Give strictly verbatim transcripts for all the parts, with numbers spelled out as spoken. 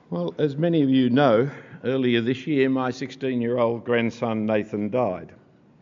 Well, as many of you know, earlier this year my sixteen-year-old grandson Nathan died.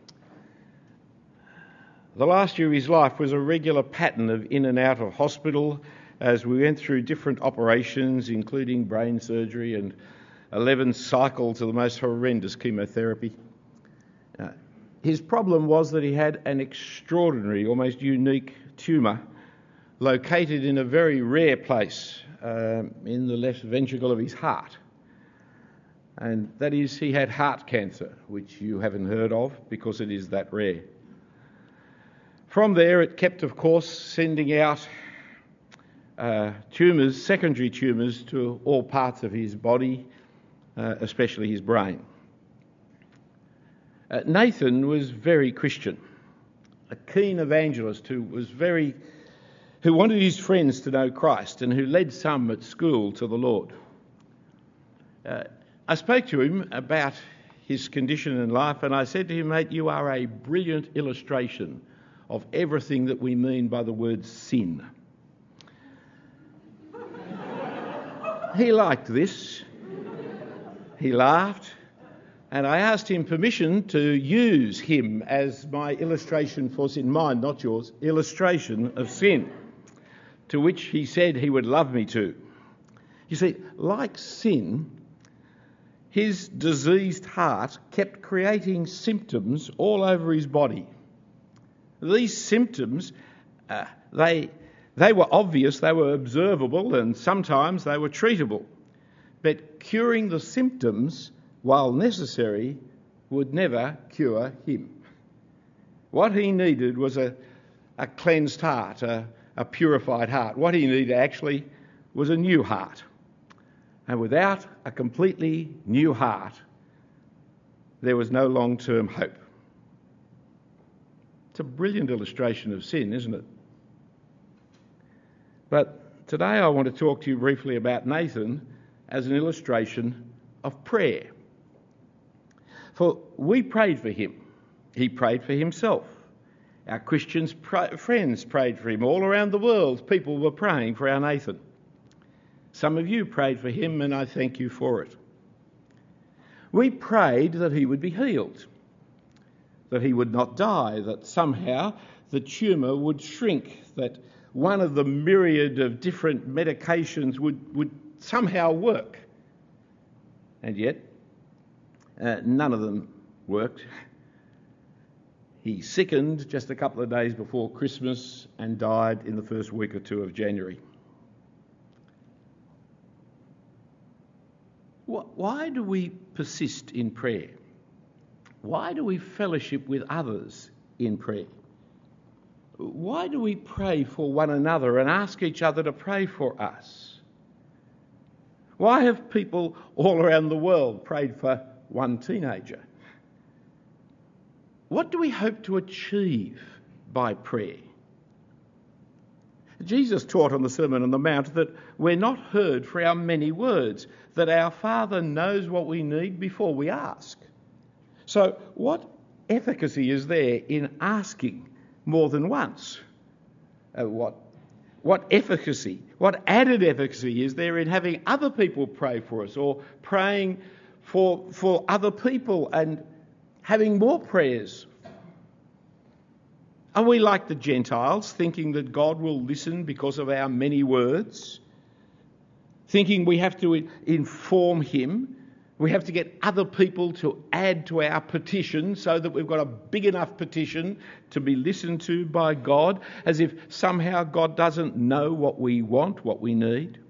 The last year of his life was a regular pattern of in and out of hospital as we went through different operations, including brain surgery and eleven cycles of the most horrendous chemotherapy. Uh, his problem was that he had an extraordinary, almost unique tumour located in a very rare place uh, in the left ventricle of his heart. And that is, he had heart cancer, which you haven't heard of because it is that rare. From there, it kept, of course, sending out uh, tumours, secondary tumours, to all parts of his body, uh, especially his brain. Uh, Nathan was very Christian, a keen evangelist who was very, who wanted his friends to know Christ and who led some at school to the Lord. Uh, I spoke to him about his condition in life, and I said to him, "Mate, you are a brilliant illustration of everything that we mean by the word sin." He liked this. He laughed, and I asked him permission to use him as my illustration for sin, mine, not yours, illustration of sin, to which he said he would love me to. You see, like sin, his diseased heart kept creating symptoms all over his body. These symptoms, uh, they, they were obvious, they were observable, and sometimes they were treatable. But curing the symptoms, while necessary, would never cure him. What he needed was a, a cleansed heart, a, a purified heart. What he needed actually was a new heart. And without a completely new heart, there was no long-term hope. It's a brilliant illustration of sin, isn't it? But today I want to talk to you briefly about Nathan as an illustration of prayer. For we prayed for him. He prayed for himself. Our Christian friends prayed for him. All around the world, people were praying for our Nathan. Some of you prayed for him, and I thank you for it. We prayed that he would be healed, that he would not die, that somehow the tumour would shrink, that one of the myriad of different medications would, would somehow work. And yet, uh, none of them worked. He sickened just a couple of days before Christmas and died in the first week or two of January. Why do we persist in prayer? Why do we fellowship with others in prayer? Why do we pray for one another and ask each other to pray for us? Why have people all around the world prayed for one teenager? What do we hope to achieve by prayer? Jesus taught on the Sermon on the Mount that we're not heard for our many words, that our Father knows what we need before we ask. So what efficacy is there in asking more than once? Uh, what, what efficacy, what added efficacy is there in having other people pray for us, or praying for, for other people and having more prayers? Are we like the Gentiles, thinking that God will listen because of our many words? Thinking we have to inform him, we have to get other people to add to our petition so that we've got a big enough petition to be listened to by God, as if somehow God doesn't know what we want, what we need?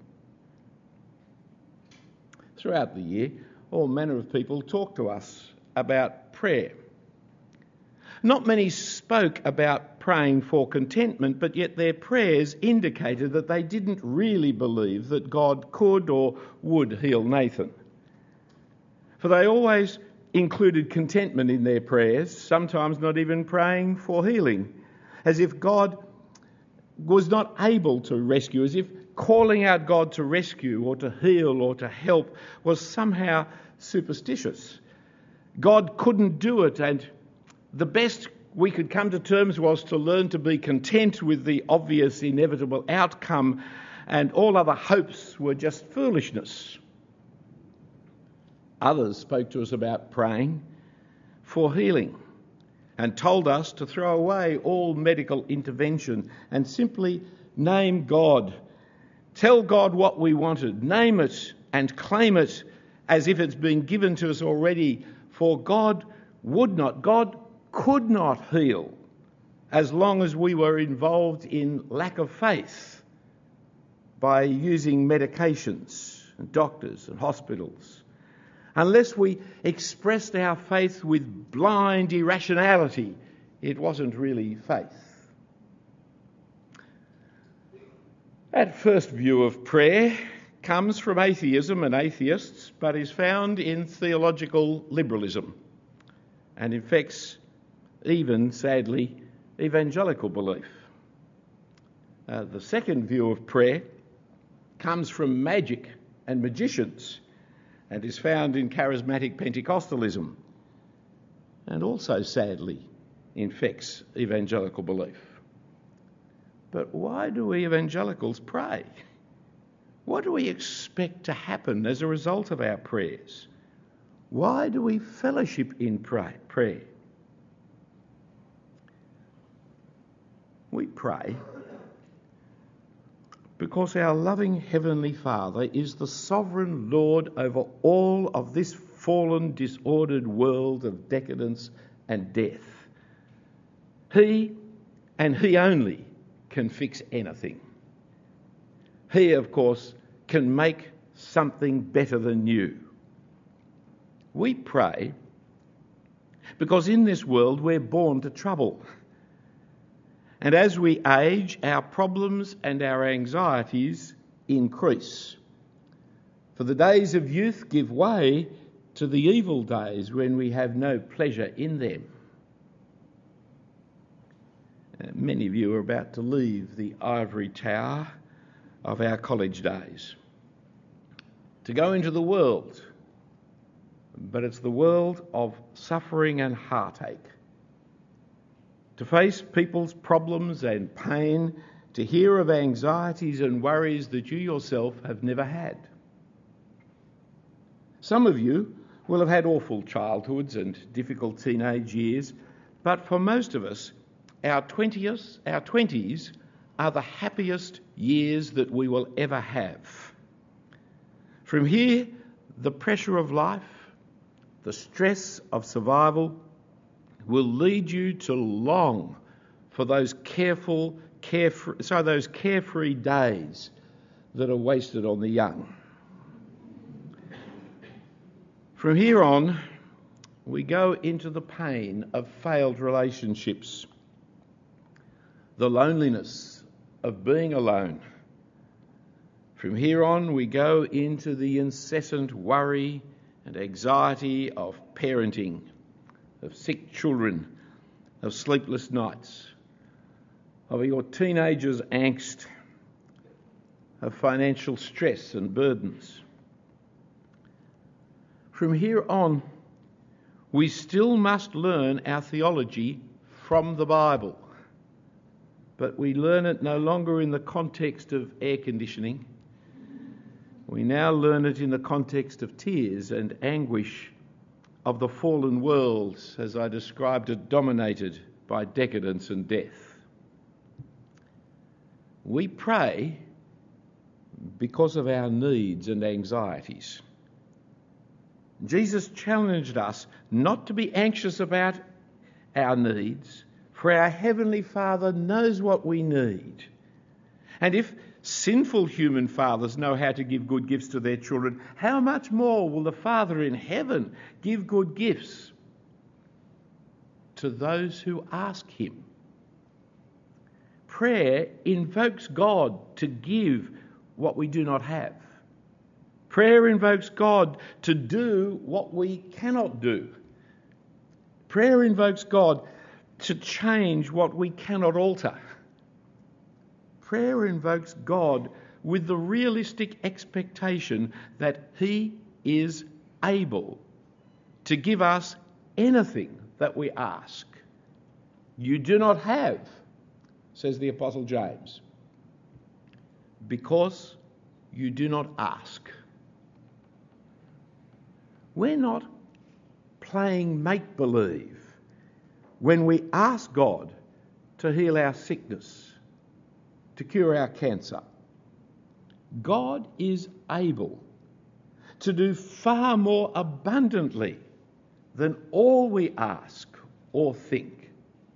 Throughout the year, all manner of people talk to us about prayer. Not many spoke about praying for contentment, but yet their prayers indicated that they didn't really believe that God could or would heal Nathan. For they always included contentment in their prayers, sometimes not even praying for healing, as if God was not able to rescue, as if calling out God to rescue or to heal or to help was somehow superstitious. God couldn't do it, and the best we could come to terms was to learn to be content with the obvious inevitable outcome, and all other hopes were just foolishness. Others spoke to us about praying for healing and told us to throw away all medical intervention and simply name God. Tell God what we wanted, name it and claim it as if it's been given to us already, for God would not, God could not heal as long as we were involved in lack of faith by using medications and doctors and hospitals. Unless we expressed our faith with blind irrationality, it wasn't really faith. That first view of prayer comes from atheism and atheists, but is found in theological liberalism and infects even, sadly, evangelical belief. Uh, the second view of prayer comes from magic and magicians and is found in charismatic Pentecostalism and also, sadly, infects evangelical belief. But why do we evangelicals pray? What do we expect to happen as a result of our prayers? Why do we fellowship in pray, prayer? We pray because our loving Heavenly Father is the sovereign Lord over all of this fallen, disordered world of decadence and death. He, and He only, can fix anything. He, of course, can make something better than new. We pray because in this world we're born to trouble. And as we age, our problems and our anxieties increase. For the days of youth give way to the evil days when we have no pleasure in them. Uh, many of you are about to leave the ivory tower of our college days to go into the world, but it's the world of suffering and heartache. To face people's problems and pain, to hear of anxieties and worries that you yourself have never had. Some of you will have had awful childhoods and difficult teenage years, but for most of us, our twenties, our twenties are the happiest years that we will ever have. From here, the pressure of life, the stress of survival, will lead you to long for those careful, carefree, so those carefree days that are wasted on the young. From here on, we go into the pain of failed relationships, the loneliness of being alone. From here on, we go into the incessant worry and anxiety of parenting, of sick children, of sleepless nights, of your teenagers' angst, of financial stress and burdens. From here on, we still must learn our theology from the Bible, but we learn it no longer in the context of air conditioning. We now learn it in the context of tears and anguish of the fallen world, as I described it, dominated by decadence and death. We pray because of our needs and anxieties. Jesus challenged us not to be anxious about our needs, for our Heavenly Father knows what we need. And if sinful human fathers know how to give good gifts to their children, how much more will the Father in heaven give good gifts to those who ask Him? Prayer invokes God to give what we do not have. Prayer invokes God to do what we cannot do. Prayer invokes God to change what we cannot alter. Prayer invokes God with the realistic expectation that He is able to give us anything that we ask. You do not have, says the Apostle James, because you do not ask. We're not playing make-believe when we ask God to heal our sickness, to cure our cancer. God is able to do far more abundantly than all we ask or think.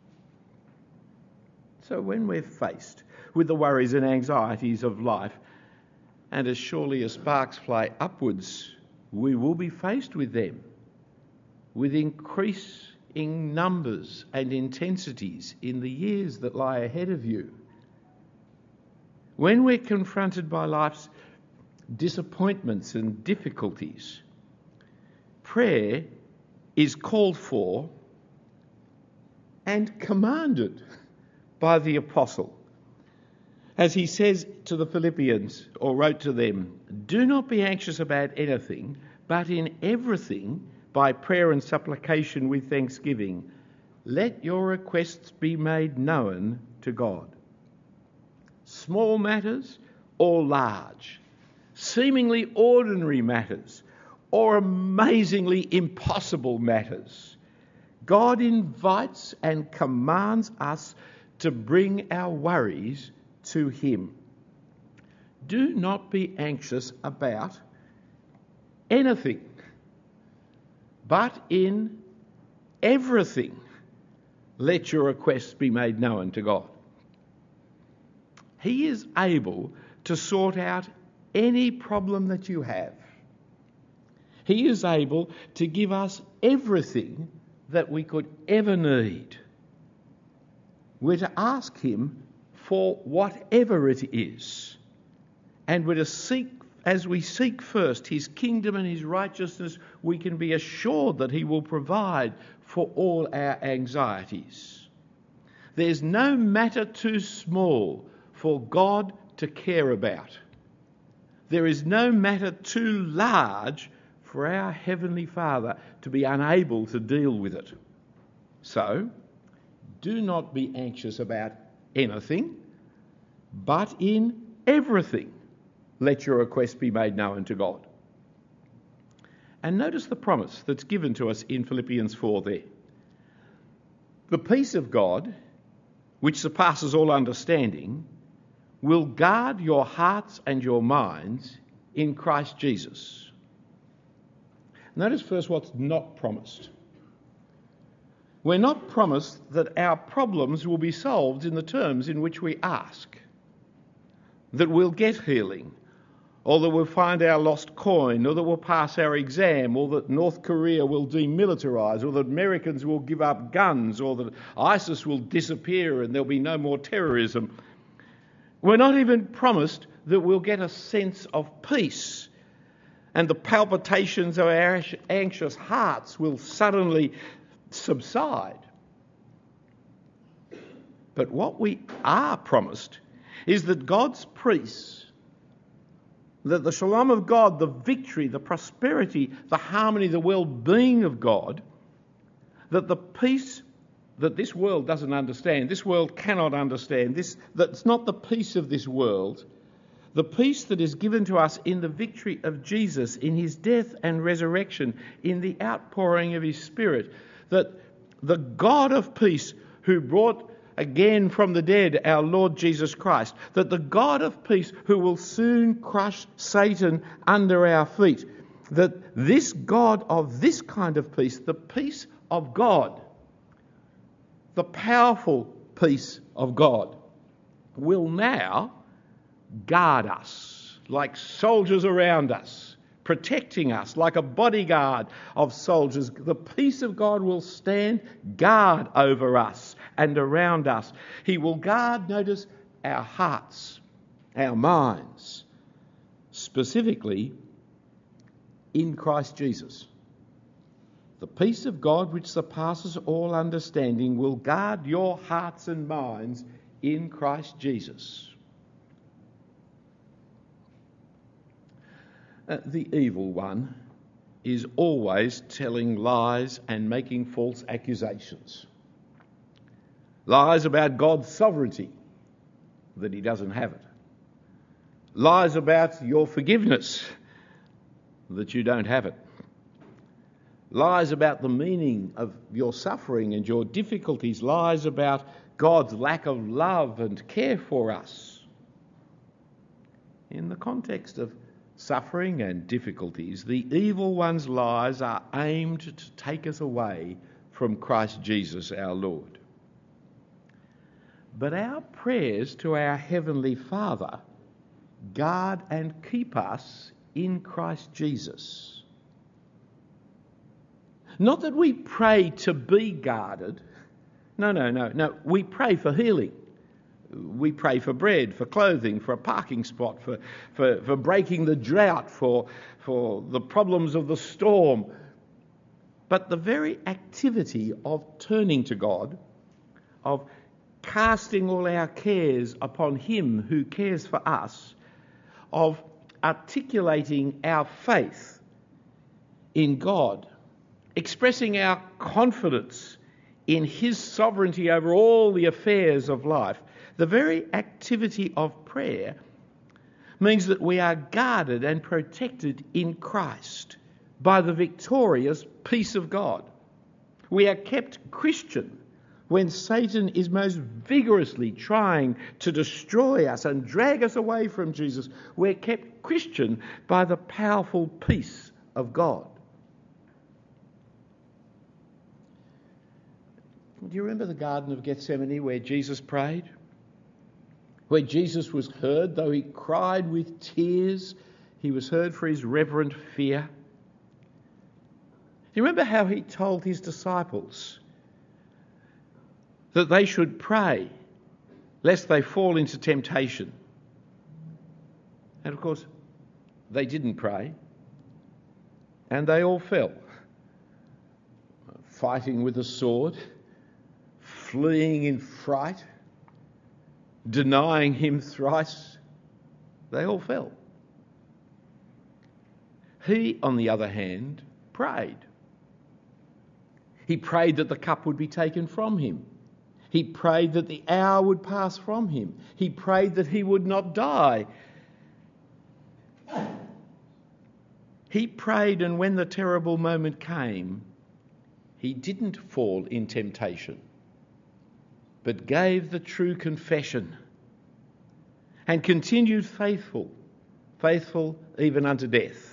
So when we're faced with the worries and anxieties of life, and as surely as sparks fly upwards, we will be faced with them, with increasing numbers and intensities in the years that lie ahead of you. When we're confronted by life's disappointments and difficulties, prayer is called for and commanded by the apostle. As he says to the Philippians, or wrote to them, "Do not be anxious about anything, but in everything, by prayer and supplication with thanksgiving, let your requests be made known to God." Small matters or large, seemingly ordinary matters or amazingly impossible matters, God invites and commands us to bring our worries to him. Do not be anxious about anything, but in everything let your requests be made known to God. He is able to sort out any problem that you have. He is able to give us everything that we could ever need. We're to ask him for whatever it is. And we're to seek, as we seek first his kingdom and his righteousness, we can be assured that he will provide for all our anxieties. There's no matter too small for God to care about. There is no matter too large for our Heavenly Father to be unable to deal with it. So, do not be anxious about anything, but in everything let your request be made known to God. And notice the promise that's given to us in Philippians four there. The peace of God, which surpasses all understanding, will guard your hearts and your minds in Christ Jesus. Notice first what's not promised. We're not promised that our problems will be solved in the terms in which we ask, that we'll get healing, or that we'll find our lost coin, or that we'll pass our exam, or that North Korea will demilitarise, or that Americans will give up guns, or that ISIS will disappear and there'll be no more terrorism. We're not even promised that we'll get a sense of peace and the palpitations of our anxious hearts will suddenly subside. But what we are promised is that God's peace, that the shalom of God, the victory, the prosperity, the harmony, the well-being of God, that the peace that this world doesn't understand, this world cannot understand, this that's not the peace of this world, the peace that is given to us in the victory of Jesus, in his death and resurrection, in the outpouring of his Spirit, that the God of peace who brought again from the dead our Lord Jesus Christ, that the God of peace who will soon crush Satan under our feet, that this God of this kind of peace, the peace of God, the powerful peace of God, will now guard us like soldiers around us, protecting us like a bodyguard of soldiers. The peace of God will stand guard over us and around us. He will guard, notice, our hearts, our minds, specifically in Christ Jesus. The peace of God, which surpasses all understanding, will guard your hearts and minds in Christ Jesus. Uh, the evil one is always telling lies and making false accusations. Lies about God's sovereignty, that he doesn't have it. Lies about your forgiveness, that you don't have it. lies about the meaning of your suffering and your difficulties, lies about God's lack of love and care for us. In the context of suffering and difficulties, the evil one's lies are aimed to take us away from Christ Jesus our Lord. But our prayers to our Heavenly Father guard and keep us in Christ Jesus. Not that we pray to be guarded. No, no, no, no. We pray for healing. We pray for bread, for clothing, for a parking spot, for, for, for breaking the drought, for, for the problems of the storm. But the very activity of turning to God, of casting all our cares upon Him who cares for us, of articulating our faith in God, expressing our confidence in His sovereignty over all the affairs of life, the very activity of prayer means that we are guarded and protected in Christ by the victorious peace of God. We are kept Christian when Satan is most vigorously trying to destroy us and drag us away from Jesus. We're kept Christian by the powerful peace of God. Do you remember the Garden of Gethsemane where Jesus prayed? Where Jesus was heard, though he cried with tears, he was heard for his reverent fear. Do you remember how he told his disciples that they should pray lest they fall into temptation? And of course, they didn't pray, and they all fell, fighting with a sword, fleeing in fright, denying him thrice. They all fell. He, on the other hand, prayed. He prayed that the cup would be taken from him. He prayed that the hour would pass from him. He prayed that he would not die. He prayed, and when the terrible moment came, he didn't fall in temptation, but gave the true confession and continued faithful, faithful even unto death.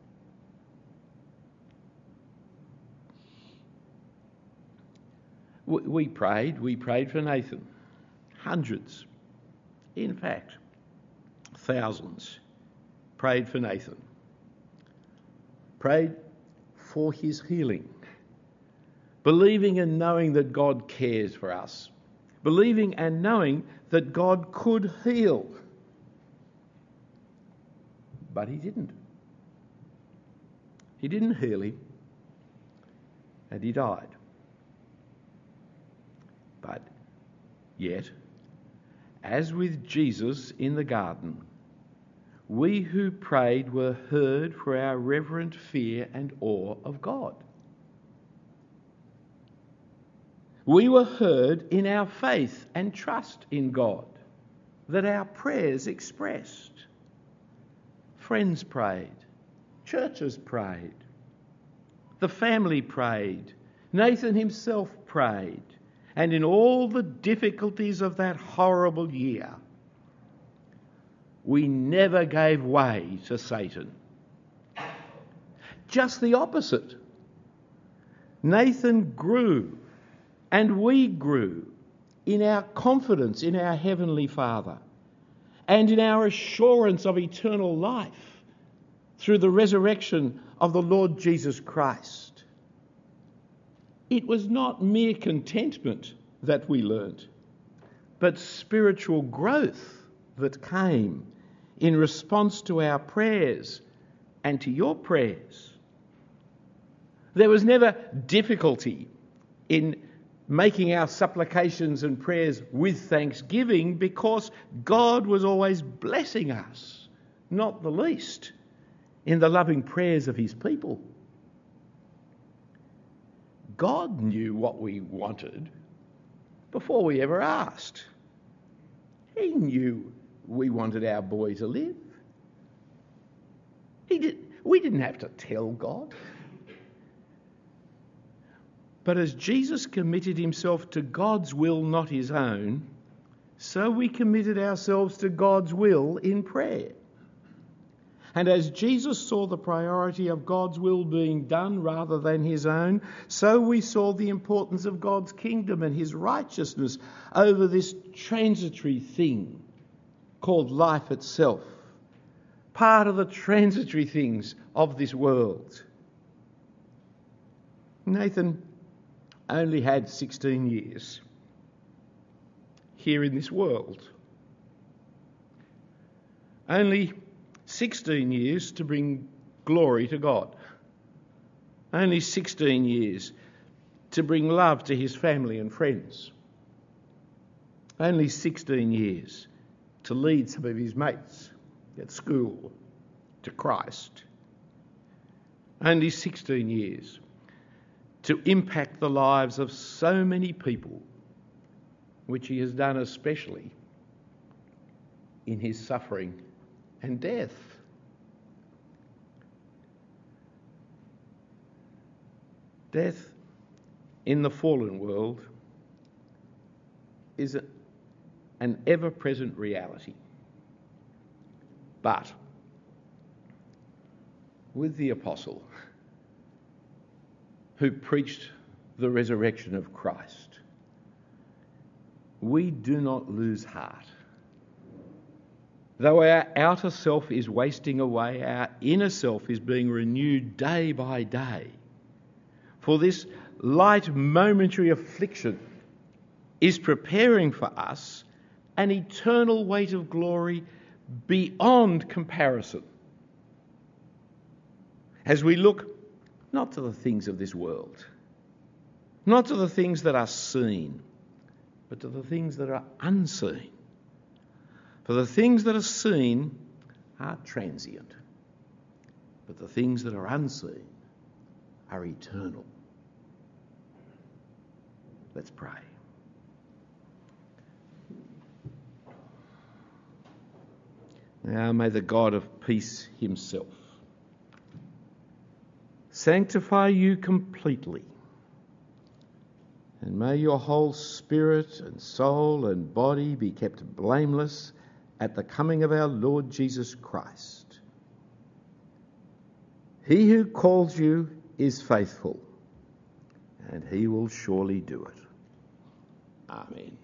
We prayed, we prayed for Nathan. Hundreds, in fact, thousands, prayed for Nathan. Prayed for his healing, believing and knowing that God cares for us, believing and knowing that God could heal. But he didn't. He didn't heal him, and he died. But yet, as with Jesus in the garden, we who prayed were heard for our reverent fear and awe of God. We were heard in our faith and trust in God that our prayers expressed. Friends prayed, churches prayed, the family prayed, Nathan himself prayed, and in all the difficulties of that horrible year, we never gave way to Satan. Just the opposite. Nathan grew and we grew in our confidence in our Heavenly Father and in our assurance of eternal life through the resurrection of the Lord Jesus Christ. It was not mere contentment that we learnt, but spiritual growth that came in response to our prayers and to your prayers. There was never difficulty in making our supplications and prayers with thanksgiving because God was always blessing us, not the least in the loving prayers of his people. God knew what we wanted before we ever asked. He knew we wanted our boy to live. He did, we didn't have to tell God. But as Jesus committed himself to God's will, not his own, so we committed ourselves to God's will in prayer. And as Jesus saw the priority of God's will being done rather than his own, so we saw the importance of God's kingdom and his righteousness over this transitory thing called life itself, part of the transitory things of this world. Nathan only had sixteen years here in this world. Only sixteen years to bring glory to God. Only sixteen years to bring love to his family and friends. Only sixteen years to lead some of his mates at school to Christ. Only sixteen years to impact the lives of so many people, which he has done especially in his suffering and death. Death in the fallen world is a, an ever-present reality. But with the apostle who preached the resurrection of Christ, we do not lose heart. Though our outer self is wasting away, our inner self is being renewed day by day. For this light momentary affliction is preparing for us an eternal weight of glory beyond comparison. As we look not to the things of this world, not to the things that are seen, but to the things that are unseen. For the things that are seen are transient, but the things that are unseen are eternal. Let's pray. Now may the God of peace himself sanctify you completely, and may your whole spirit and soul and body be kept blameless at the coming of our Lord Jesus Christ. He who calls you is faithful, and he will surely do it. Amen.